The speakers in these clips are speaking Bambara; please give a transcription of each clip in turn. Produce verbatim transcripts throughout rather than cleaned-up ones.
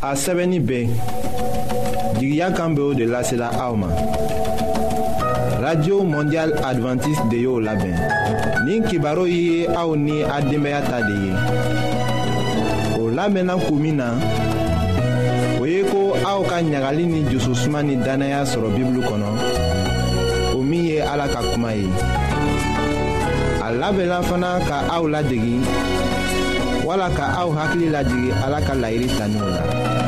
a sɛbɛnni bɛɛ jigiya kan bɛ o de lasela aw ma. Radio Mondial Adventiste de y'o labɛn. Nin kibaru ye aw ni a denbaya ta de ye. O labɛnna kun min na, o ye ko aw ka ɲagali ni jususuma ni danaya sɔrɔ Bibulu kɔnɔ, o min ye Ala ka kuma ye. A labɛnna fana ka aw ladegi wala ka aw hakili lajigi Ala ka laɲini taninw la.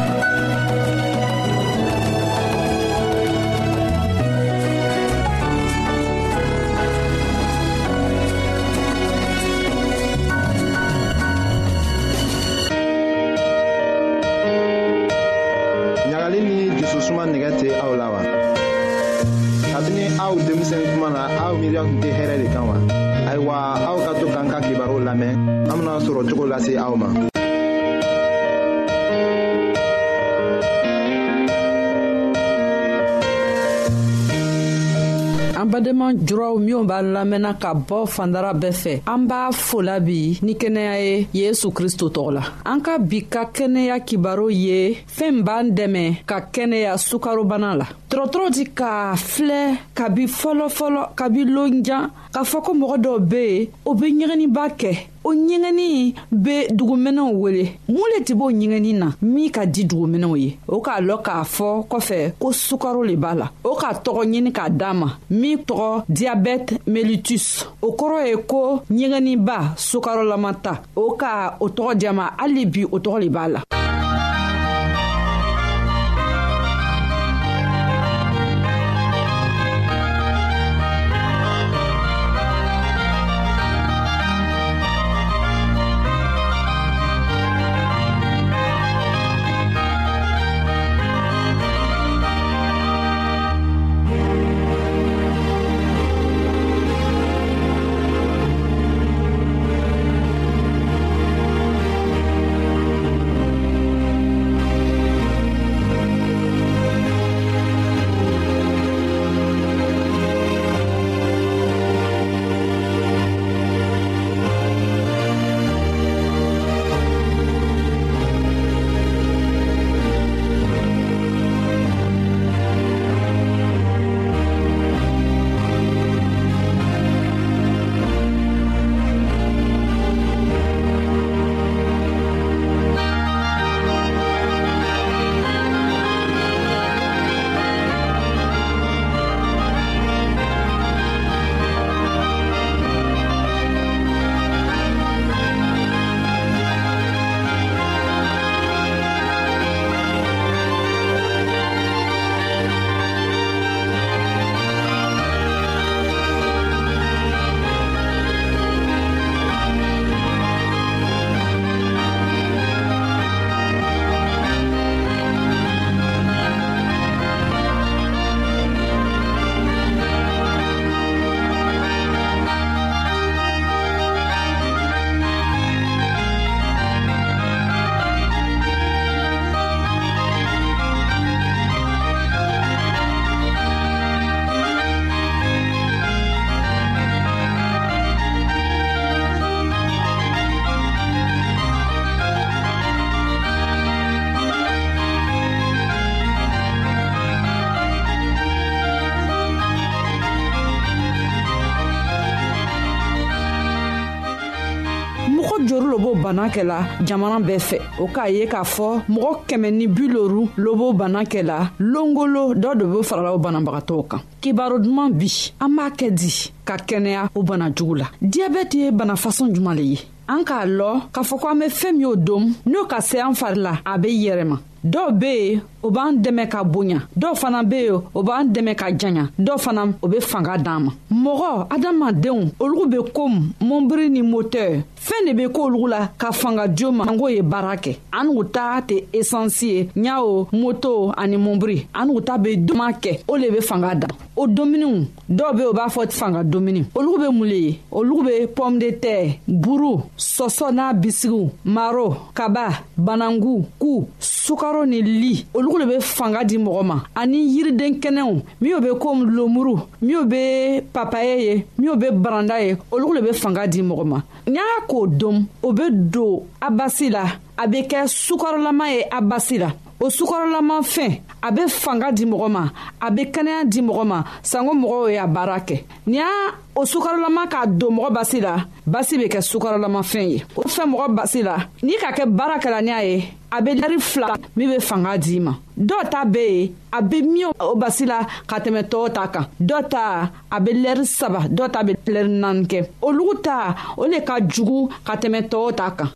Ɲagali ni jususuma nɛgɛ tɛ aw la wa? Kabini aw denmisɛn kuma na aw miiriya tun tɛ hɛrɛ de kan wa? Ayiwa, aw ka to k'an ka kibaru lamɛn, an bena sɔrɔ cogo lase aw ma. An badenma juraw minw b'a lamɛnna ka bɔ fandara bɛɛ fɛ, an b'a fola bi ni kɛnɛya ye Yesu Kristo tɔgɔ la. An ka bi ka kɛnɛya kibaru ye fɛn b'an dɛmɛ ka kɛnɛya sukarobana la. Tɔrɔtɔrɔ di ka filɛ kabi fɔlɔfɔlɔ kabi lonjan k'a fɔ ko mɔgɔ dɔw be yen o be ɲɛgɛniba kɛ. O ɲɛgɛni be dugumɛnɛw wele. Mun le tɛ b'o ɲɛgɛni na min ka di dugumɛnɛw ye? O k'a lɔn k'a fɔ kɔfɛ ko sukaro le b'a la. O k'a tɔgɔ ɲini k'a d'a ma min tɔgɔ diabète mellitus. O kɔrɔ ye ko ɲɛgɛniba sukarolama ta. O ka o tɔgɔ di a ma hali bi o tɔgɔ le b'a la. Bana kɛla jamana bɛɛ fɛ. O k'a ye k'a fɔ mɔgɔ kɛmɛ ni bi loru lobo bana kɛla longolo dɔ de be farala o banabagatɔw kan. Kibaro duman bi an b'a kɛ di ka kɛnɛya o bana jugu la. Diabète ye bana façon juman le ye? An k'a lɔ k'a fɔ ko an be fɛn min y'o dom n'o ka se an fari la a be yɛrɛma. Dɔw be yen o b'an dɛmɛ ka bonya, dɔw fana be yen o b'an dɛmɛ ka janya, dɔw fana o be fanga d'an ma. Mɔgɔ adamadenw olugu be komi mɔnbiri ni moteur. Fɛn de be k'olugu la ka fanga jo ma an k'o ye baara kɛ. An n'u ta tɛ essence ye ɲa o moto ani mɔnbiri an n'u ta be doma kɛ o le be fanga da. O dominiw dɔw be o b'a fɔ fanga domini olugu be mun le ye? Olugu be pomme de terre, buru, sɔsɔ n'a bisigiw, maro, kaba, banangu, ku, sukaro ni li. Olugu le be fanga di mɔgɔ ma ani yiriden kɛnɛw min be comme lomuru, min be papaye ye, min be baranda ye. Olugu le be fanga di mɔgɔ ma. Ɲa k'o dom o be don a basi la a be kɛ sukarolama ye a basi la. o sukarolama fɛn a bɛ fanga di mɔgɔ ma a bɛ kɛnɛya di mɔgɔ ma sanko mɔgɔw y'a baara kɛ n'i y'a o sukarolama k'a don mɔgɔ basi la basi bɛ kɛ sukarolama fɛn ye o fɛn mɔgɔ basi la n'i ka kɛ baara kɛla n'i y'a ye a bɛ lɛri fila min bɛ fanga d'i ma dɔw ta bɛ yen a bɛ min o basi la ka tɛmɛ tɔw ta kan dɔw ta a bɛ lɛri saba dɔw ta bɛ lɛri naani kɛ olugu ta o de ka jugu ka tɛmɛ tɔw ta kan.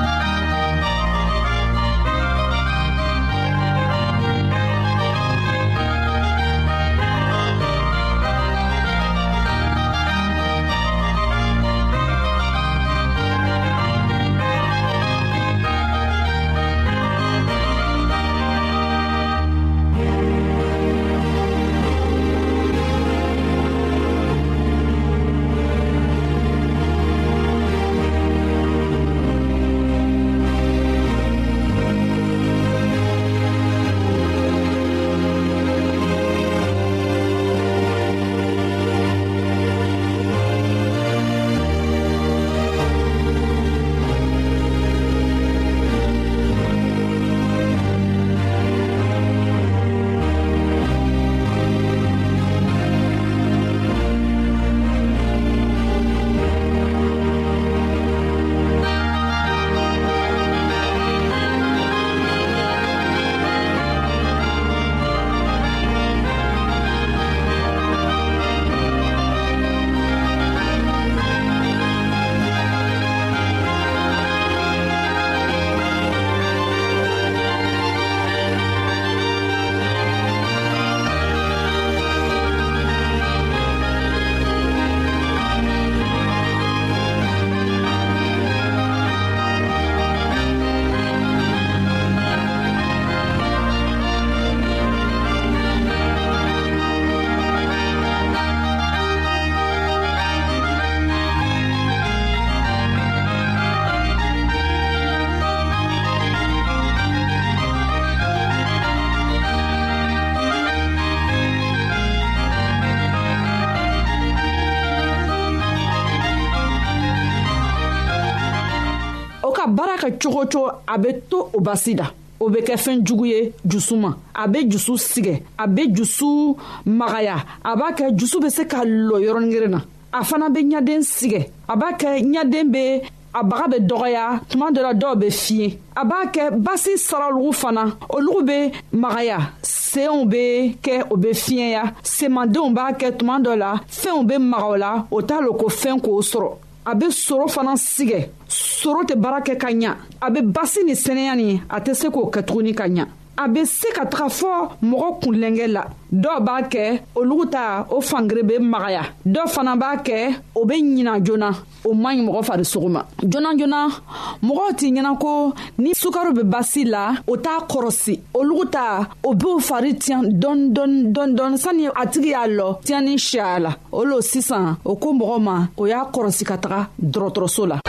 baara kɛ cogo cogo a bɛ to o basi la o bɛ kɛ fɛn jugu ye jusu ma a bɛ jusu sigɛ a bɛ jusu magaya a b'a kɛ jusu bɛ se ka lɔ yɔrɔnin kelen na a fana bɛ ɲaden sigɛ a b'a kɛ ɲaden bɛ a baga bɛ dɔgɔya tuma dɔ la dɔw bɛ fiɲɛ a b'a kɛ basi saralogo fana olugu bɛ magaya senw bɛ kɛ o bɛ fiɲɛya semadenw b'a kɛ tuma dɔ la fɛnw bɛ maga o la o t'a lɔ ko fɛn k'o sɔrɔ a bɛ soro fana sigɛ soro tɛ baara kɛ ka ɲa a bɛ basi ni sɛnɛya ni a tɛ se k'o kɛ tuguni ka ɲa a bɛ se ka taga fɔ mɔgɔ kunlɛnkɛ la dɔw b'a kɛ olugu ta o fangere bɛ magaya dɔw fana b'a kɛ o bɛ ɲina joona o man ɲi mɔgɔ farisogo ma joona joona mɔgɔw t'i ɲɛna ko ni sukaro bɛ basi la o t'a kɔrɔsi olugu ta o b'o fari tiɲɛ dɔɔni dɔɔni dɔɔni dɔɔni sani a tigi y'a lɔ tiɲɛni siya la o lo sisan o ko mɔgɔ ma o y'a kɔrɔsi ka taga dɔgɔtɔrɔso la.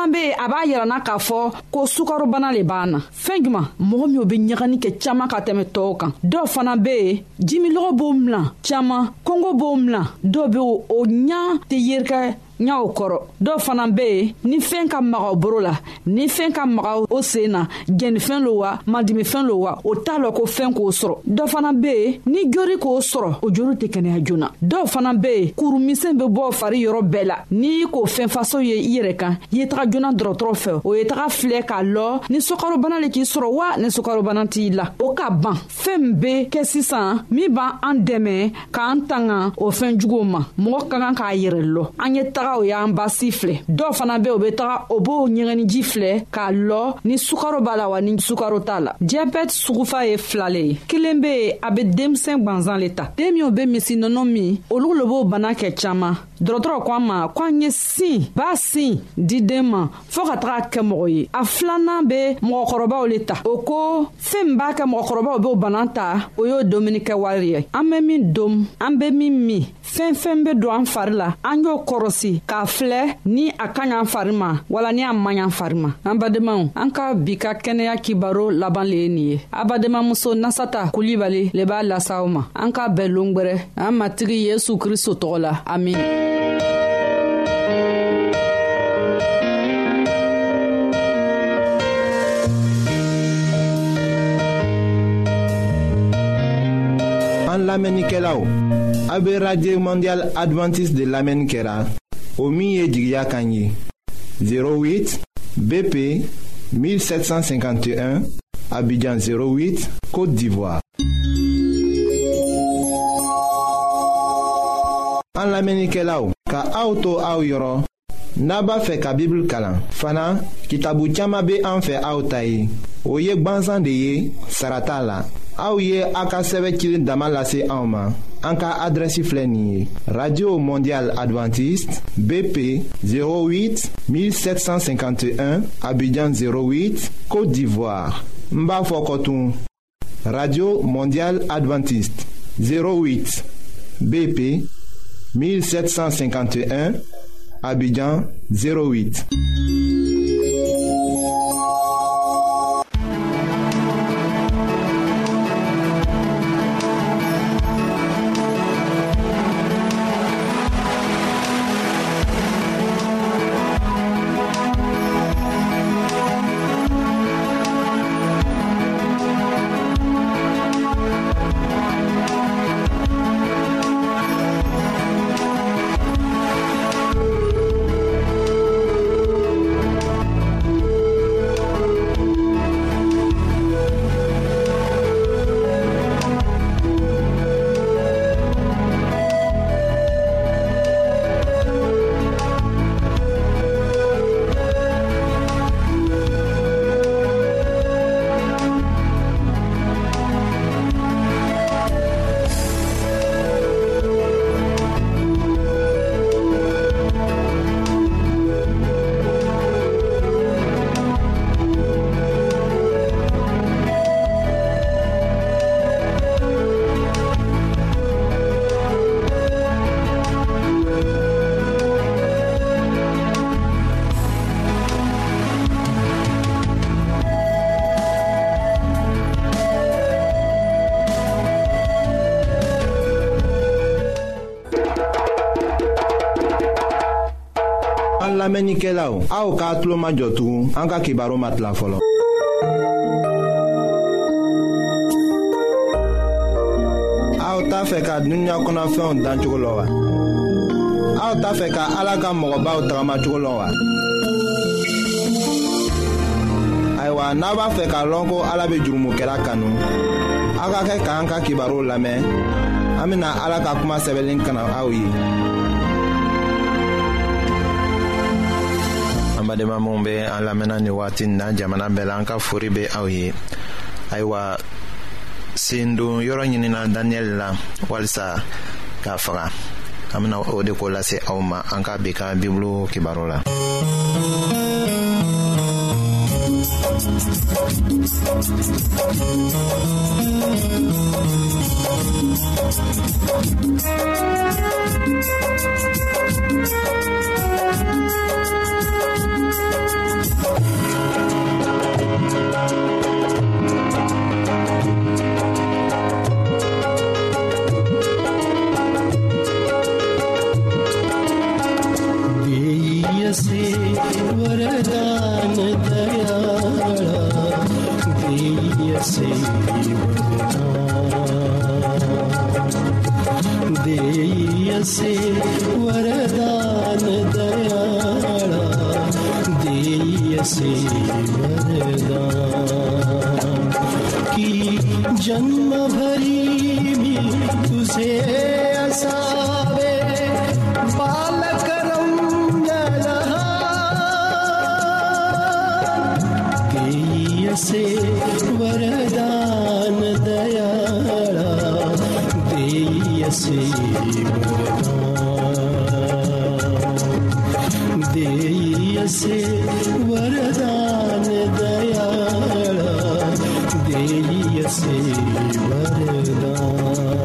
caman be a b'a yirana k'a fɔ ko sukarobana le b'an na. Fɛn juman mɔgɔ min be ɲagani kɛ caman ka tɛmɛ tɔw kan. Dɔw fana be yen jimilɔgɔ b'o milan caman, kɔngɔ b'o milan, dɔw be o ɲa tɛ yerikɛ ɲaw kɔrɔ. Dɔw fana be yen ni fɛn ka maga o boro la, ni fɛn ka maga o sen na, jɛnifɛn lo wa, madimifɛn lo wa, o t'a lɔ ko fɛn k'o sɔrɔ. Dɔw fana be yen ni jori k'o sɔrɔ, o jori tɛ kɛnɛya joona. Dɔw fana be yen kurumisɛn be bɔ fari yɔrɔ bɛɛ la. N'i k'o fɛn faso ye i yɛrɛ kan, i ye taga joona dɔgɔtɔrɔ fɛ, o ye taga filɛ k'a lɔ ni sukarobana le k'i sɔrɔ wa ni sukarobana t'i la. O ka ban fɛn min be kɛ sisan min b'an dɛmɛ k'an tanga o fɛn juguw ma. Mɔgɔ ka kan k'a yɛrɛ lɔ. An ye taga o y'an basi filɛ. Dɔw fana be o be taga o b'o ɲɛgɛni ji filɛ k'a lɔ ni sukaro b'a la wa ni sukaro t'a la. Diabète sugufa ye fila le ye. Kelen be yen a be denmisɛn gwanzan le ta. Den minw be misi nɔnɔ min olu le b'o bana kɛ caman. Dɔgɔtɔrɔ ko an ma ko an ye sin b'a sin di den ma fɔɔ ka taga kɛ mɔgɔ ye. A filanan be mɔgɔkɔrɔbaw le ta. O ko fɛn min b'a kɛ mɔgɔkɔrɔbaw b'o bana ta o y'o domuni kɛ wari ye. An be min dom, an be min min, fɛn fɛn be don an fari la an y'o kɔrɔsi k'a filɛ ni a ka ɲan fari ma wala ni a man ɲan fari ma. An badenmaw, an ka bi ka kɛnɛya kibaro laban le ye nin ye. A badenmamuso Nasata Kulibali le b'a lasa aw ma. An ka bɛn longwɛrɛ an matigi Yesu Kristo tɔgɔ la. Amin. An lamɛnnikɛlaw, a be Radio Mondial Adventiste de lamɛnni kɛra o min ye jigiya kan ye zéro huit B P mille sept cent cinquante et un Abidjan zéro huit Côte d'Ivoire. An lamɛnnikɛlaw, ka aw to aw yɔrɔ n'a b'a fɛ ka Bible kalan fana kitabu caman be an fɛ aw ta ye o ye gwanzan de ye sara t'a la. Aw ye a ka sɛbɛ cilen dama lase anw ma an ka adrɛsi filɛ nin ye Radio Mondial Adventiste B P zéro huit mille sept cent cinquante et un Abidjan zéro huit Côte d'Ivoire. N b'a fɔ kɔtun Radio Mondial Adventiste zéro huit B P mille sept cent cinquante et un Abidjan zéro huit. Lamɛnnikɛlaw, aw k'a tulo majɔ tugun an ka kibaru ma tila fɔlɔ. Aw t'a fɛ ka dunuya kɔnɔfɛnw dan cogo la wa? Aw t'a fɛ ka Ala ka mɔgɔbaw tagamacogo la wa? Ayiwa, n'a b'a fɛ k'a lɔn ko Ala bɛ jurumokɛla kanu, aw ka kɛ k'an ka kibaru lamɛn. An bɛna Ala ka kuma sɛbɛnlen kana aw ye. Badema mun bɛ an lamɛnna ni waati in na jamana bɛɛ la an ka fori bɛ aw ye. Ayiwa, sen don yɔrɔ ɲinina Daniel la walisa k'a faga. An bɛna o de ko lase aw ma an ka bi ka Bibulu kibaru la. से वरदान दयाळा देय से वरदान की जन्म भरी भी तुझे असावे बालकरम देय से वरदान दयाळा देय से देय से वरदान दयाळा देय से वरदान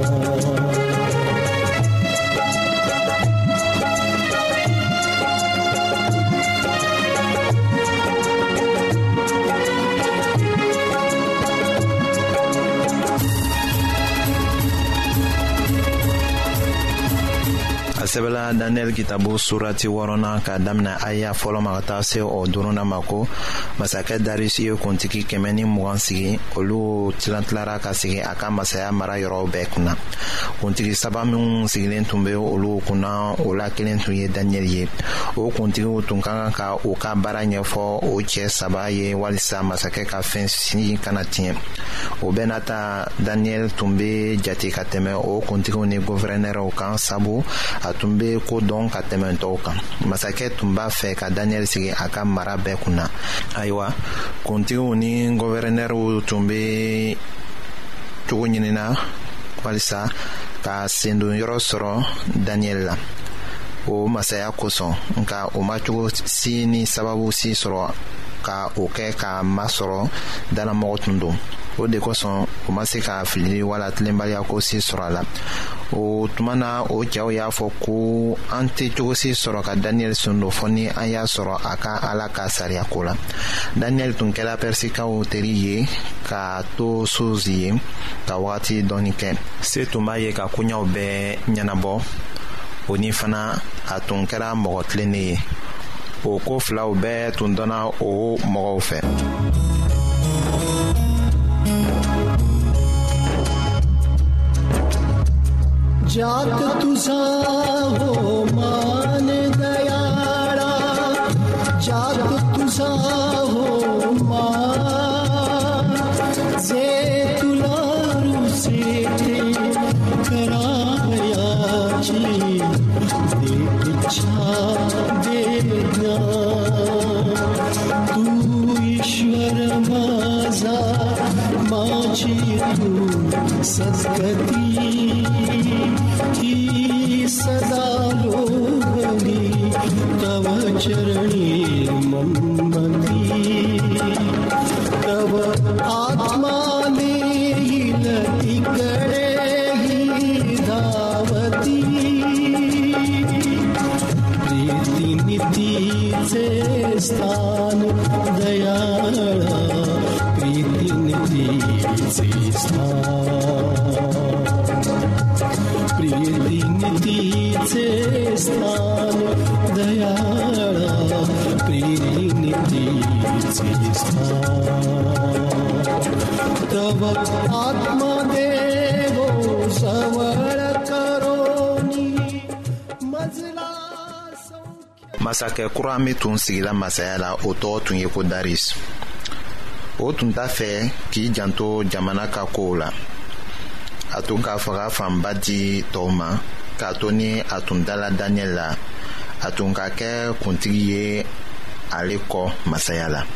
sɛbɛla Daniel kitabu surati wɔɔrɔnan ka daminɛ aya fɔlɔ ma ka taa se o duurunan ma ko masakɛ Darisi ye kuntigi kɛmɛ ni mugan sigi olu tilantilara ka sigi a ka masaya mara yɔrɔ bɛɛ kunna. Kuntigi saba minnu sigilen tun bɛ olu kunna o la kelen tun ye Daniel ye. O kuntigiw tun ka kan ka u ka baara ɲɛfɔ o cɛ saba ye walisa masakɛ ka fɛn si kana tiɲɛ. O bɛɛ n'a ta Daniel tun bɛ jate ka tɛmɛ o kuntigiw ni guvɛrɛnɛrɛw kan sabu a tun bɛ ko dɔn ka tɛmɛ tɔw kan. Masakɛ tun b'a fɛ ka Daniel sigi a ka mara bɛɛ kunna. Ayiwa kuntigiw ni guvɛrɛnɛrɛw tun bɛ cogo ɲinina walisa ka sendon yɔrɔ sɔrɔ Daniel la. O masaya kosɔn nka o ma cogo si ni sababu si sɔrɔ ka o kɛ ka masɔrɔ dalamɔgɔ tun don. O de kosɔn o ma se ka filili wala tilenbaliya ko si sɔrɔ a la. O tuma na o cɛw y'a fɔ ko an tɛ cogo si sɔrɔ ka Daniel sun don fɔ ni an y'a sɔrɔ a ka Ala ka sariya ko la. Daniel tun kɛra Pɛrisikaw teri ye k'a to Suzi ye ka wagati dɔɔni kɛ. Se tun b'a ye ka koɲɛw bɛɛ ɲɛnabɔ. O ni fana a tun kɛra mɔgɔ tilennen ye. O ko filaw bɛɛ tun dɔnna o mɔgɔw fɛ. जात तुझा हो मान दयाळा जात तुझा हो मान जे तुला रुसेते करावयाची दे इच्छा दे ज्ञान तू ईश्वर माझा माझी तू सद्गती ही सदा लोभली तव चरणी मम्मती तव आत्मा नेईल इकडे ही धावती प्रीती नीतीचे स्थान दयाळा प्रीती नीतीचे स्थान प्रीती नीतीचे स्थान दयाळा प्रीती नीतीचे स्थान तव आत्मदेव सवळ करोनी मजला masakɛ kura min tun sigila masaya la o tɔgɔ tun ye ko Daris. O tun t'a fɛ k'i janto jamana ka kow la. A tun k'a faga fanba di tɔw ma k'a to ni a tun dala Daniel la a tun ka kɛ kuntigi ye ale kɔ masaya la.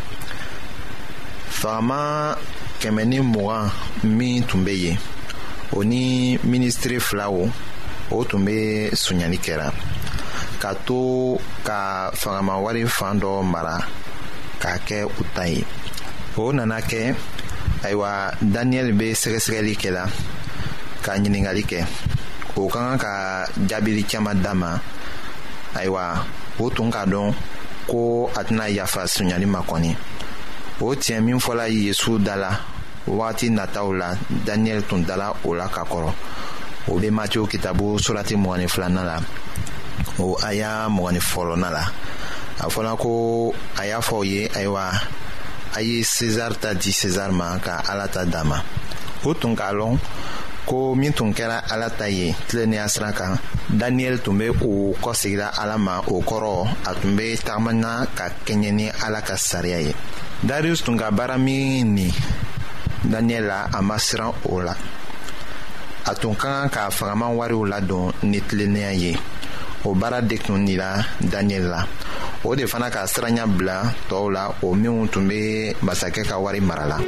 Fagama kɛmɛ ni mugan min tun bɛ yen o ni minisitiri filaw o tun bɛ suɲɛli kɛra ka to ka fagama wari fan dɔ mara k'a kɛ u ta ye. O nana kɛ ayiwa Daniel bɛ sɛgɛsɛgɛli kɛla ka ɲiningali kɛ o ka kan ka jaabili caman d'a ma. Ayiwa o tun k'a dɔn ko a tɛna yafa suɲɛli ma kɔni. O tiɲɛ min fɔla Yesu da la wagati nataw la Daniel tun dala o la ka kɔrɔ. O bɛ Matiyu kitabu surati mugan ni filanan la o aya mugan ni fɔlɔnan la. a fɔla ko a y'a fɔ o ye ayiwa a ye César ta di César ma ka Ala ta d'a ma. O tun k'a lɔn ko min tun kɛra Ala ta ye tilennenya sira kan, Daniel tun bɛ o kɔsegira Ala ma. O kɔrɔ a tun bɛ tagamana ka kɛɲɛ ni Ala ka sariya ye. Darius tun ka baara min ni Daniel la a ma siran o la. A tun ka kan ka fagaman wariw ladon ni tilennenya ye. O baara de tun dira Daniel la. O de fana ka siranya bila tɔw la o minnu tun bɛ masakɛ ka wari mara la.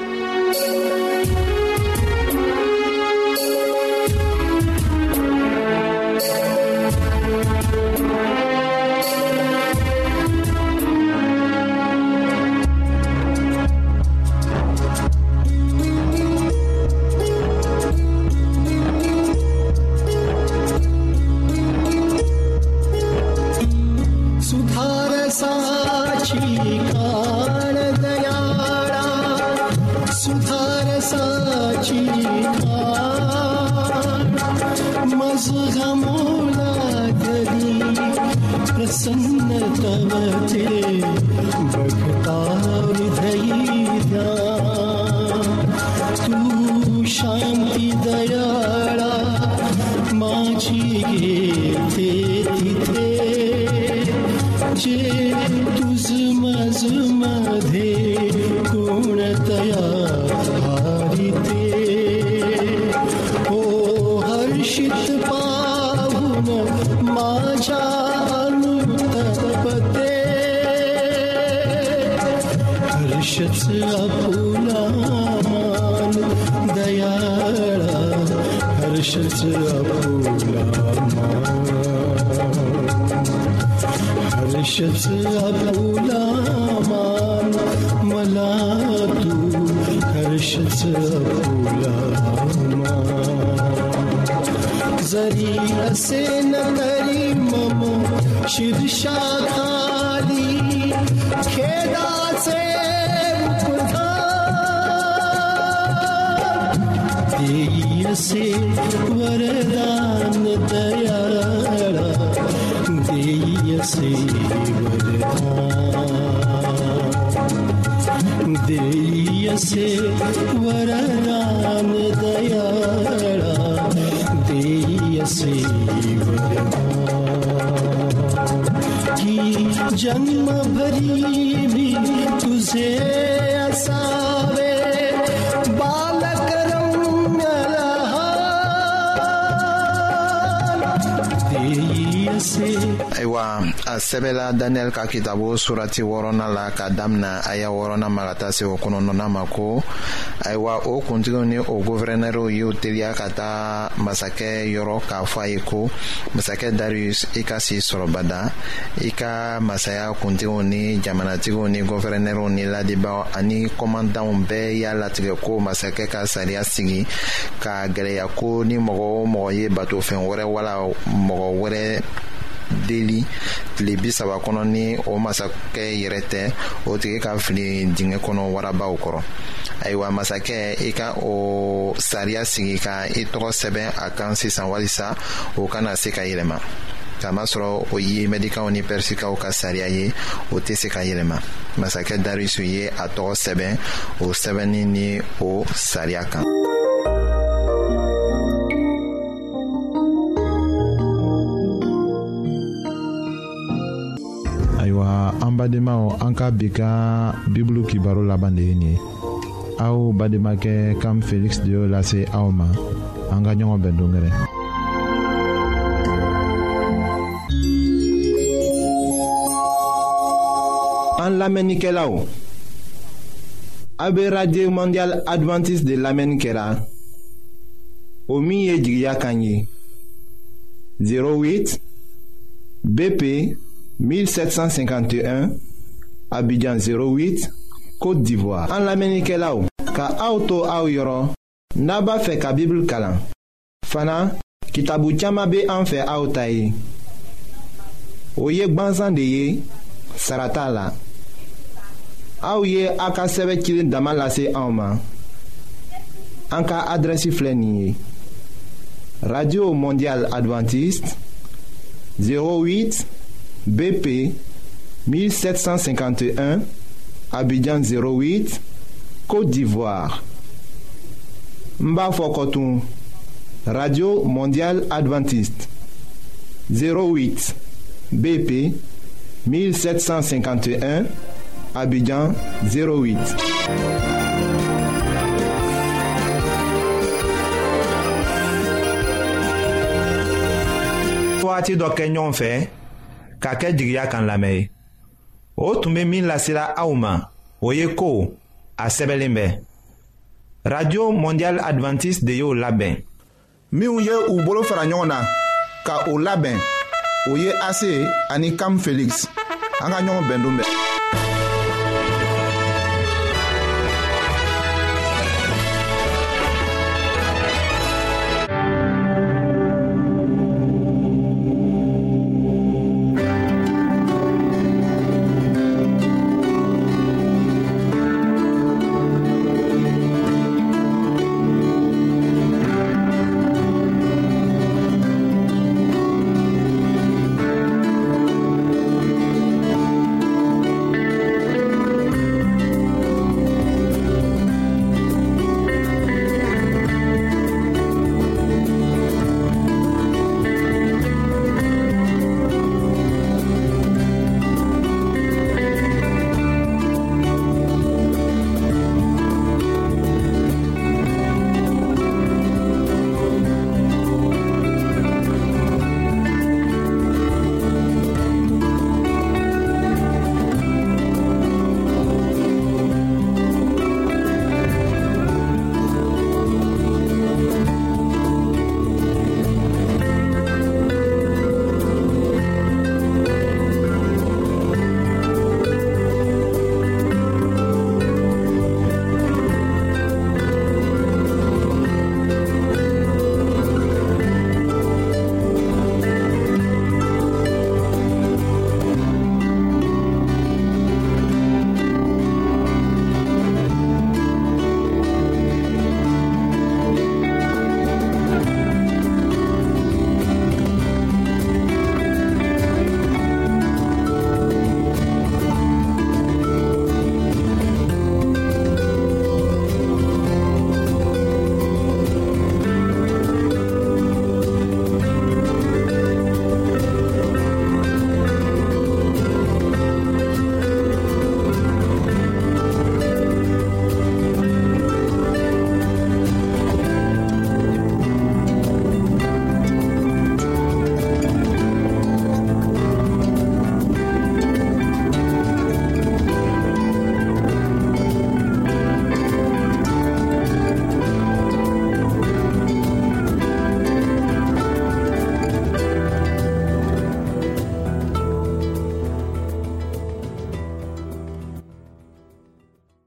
जन्म भरी भी तुझे असावे बालक रम्य रहा देई से. Ayiwa a sɛbɛla Daniel ka kitabu surati wɔɔrɔnan la ka damina aya wɔɔrɔnan ma ka taa se o kɔnɔntɔnnan ma ko ayiwa o kuntigiw ni o gofɛrɛnɛriw y'u teliya ka taa masakɛ yɔrɔ k'a fɔ a ye ko masakɛ Darius i ka si sɔrɔbada i ka masaya kuntigiw ni jamanatigiw ni gofɛrɛnɛriw ni ladibaw ani kɔmandanw bɛɛ y'a latigɛ ko masakɛ ka sariya sigi ka gɛlɛya ko ni mɔgɔ o mɔgɔ ye batofɛn wɛrɛ wala mɔgɔ wɛrɛ deli tile bi saba kɔnɔ ni o masakɛ yɛrɛ tɛ o tigi ka fili dingɛ kɔnɔ warabaw kɔrɔ. Ayiwa masakɛ i ka o sariya sigi ka i tɔgɔ sɛbɛn a kan sisan walisa o kana se ka yɛlɛma. Kamasɔrɔ o ye Mɛdikaw ni Pɛrisikaw ka sariya ye o tɛ se ka yɛlɛma. Masakɛ Darius ye a tɔgɔ sɛbɛn o sɛbɛnni ni o sariya kan. Ayiwa an badenmaw an ka bi ka bibulu kibaro laban de ye nin ye. Aw bademakɛ Kam Felix de y'o lase aw ma. An ka ɲɔgɔn bɛn dongɛrɛ. An lamɛnnikɛlaw, a bɛ Radio Mondial Adventiste de lamɛnni kɛra o min ye jigiya kan ye zéro huit B P mille sept cent cinquante et un Abidjan zéro huit Côte d'Ivoire. An lamɛnnikɛlaw, ka aw to aw yɔrɔ n'a b'a fɛ ka Bible kalan fana kitabu caman bɛ an fɛ aw ta ye o ye gwanzan de ye sara t'a la. Aw ye a ka sɛbɛn cilen dama lase anw ma. An ka adrɛsi filɛ nin ye Radio Mondial Adventiste zéro huit B P mille sept cent cinquante et un, Abidjan zéro huit, Côte d'Ivoire. Mba Fokotun, Radio Mondiale Adventiste, zéro huit, B P, mille sept cent cinquante et un, Abidjan zéro huit. Waati dɔ kɛ ɲɔgɔn fɛ ka kɛ jigiya kan lamɛn o tun bɛ min lasera aw ma o ye ko a sɛbɛnlen bɛ Radio Mondiale Adventiste de y'o labɛn minnu ye u bolo fara ɲɔgɔn na ka o labɛn o ye A C ani Cam Felix an ka ɲɔgɔn bɛn don bɛɛ.